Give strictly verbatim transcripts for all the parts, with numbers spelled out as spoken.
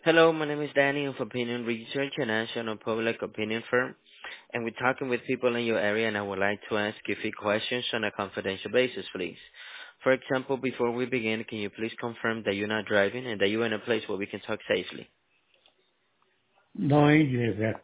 Hello, my name is Danny of Opinion Research, a national public opinion firm, and we're talking with people in your area, and I would like to ask you a few questions on a confidential basis, please. For example, before we begin, can you please confirm that you're not driving and that you're in a place where we can talk safely? No English, eh.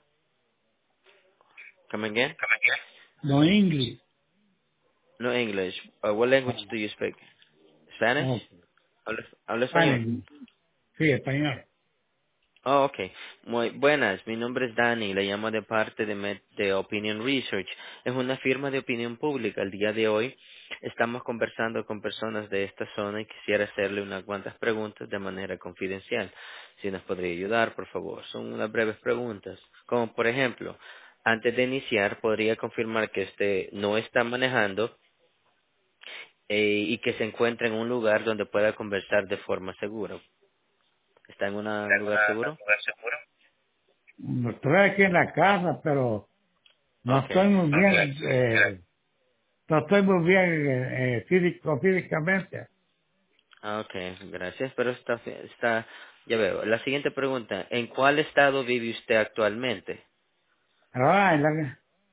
Come again? No English. No English. Uh, what language do you speak? Spanish? Oh, ¿Habla, habla español? Spanish. Sí, español. Oh, ok. Muy buenas. Mi nombre es Dani. Le llamo de parte de, Met- de Opinion Research. Es una firma de opinión pública. El día de hoy estamos conversando con personas de esta zona y quisiera hacerle unas cuantas preguntas de manera confidencial. Si nos podría ayudar, por favor. Son unas breves preguntas. Como por ejemplo, antes de iniciar, podría confirmar que usted no está manejando eh, y que se encuentra en un lugar donde pueda conversar de forma segura. ¿Está en una- un lugar seguro? No estoy aquí en la casa, pero no Ok. estoy muy bien, eh, no estoy muy bien eh, eh, físico, físicamente. Ah, ok, gracias, pero está, está, ya veo. La siguiente pregunta, ¿en cuál estado vive usted actualmente? Rhode Island,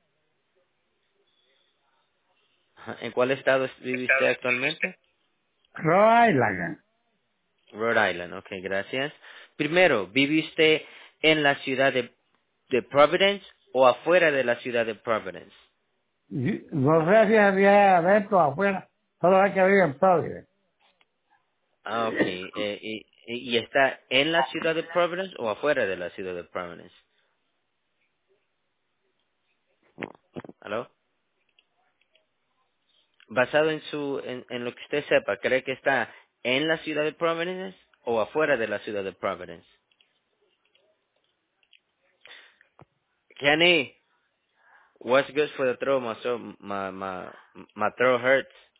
Ajá, ¿en cuál estado vive usted actualmente? Rhode Island. Rhode Island, ok, gracias. Primero, ¿vive usted en la ciudad de, de Providence o afuera de la ciudad de Providence? Y- No sé si había adentro o afuera, solo hay que vivir en Providence. Ah, ok, eh, y, y y está en la ciudad de Providence o afuera de la ciudad de Providence? ¿Aló? Basado en su, en, en lo que usted sepa, ¿cree que está en la ciudad de Providence o afuera de la ciudad de Providence? Kenny, what's good for the throat? My throat, my, my, my throat hurts.